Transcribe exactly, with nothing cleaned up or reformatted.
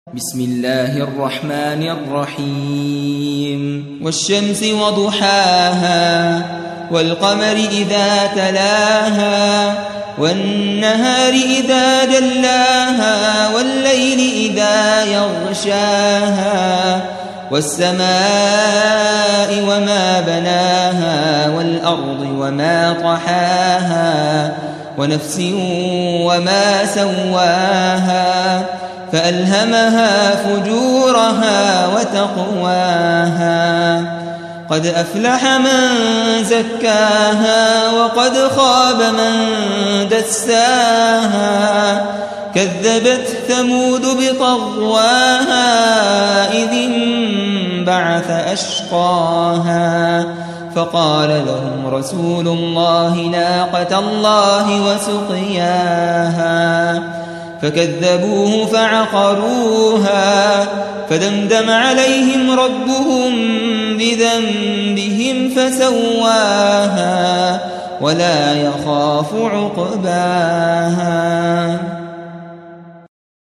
بسم الله الرحمن الرحيم والشمس وضحاها والقمر إذا تلاها والنهار إذا جلاها والليل إذا يغشاها والسماء وما بناها والأرض وما طحاها ونفس وما سواها فألهمها فجورها وتقواها قد أفلح من زكاها وقد خاب من دساها كذبت ثمود بطغواها إذ انبعث أشقاها فقال لهم رسول الله ناقة الله وسقياها فكذبوه فعقروها فدمدم عليهم ربهم بذنبهم فسواها ولا يخاف عقباها.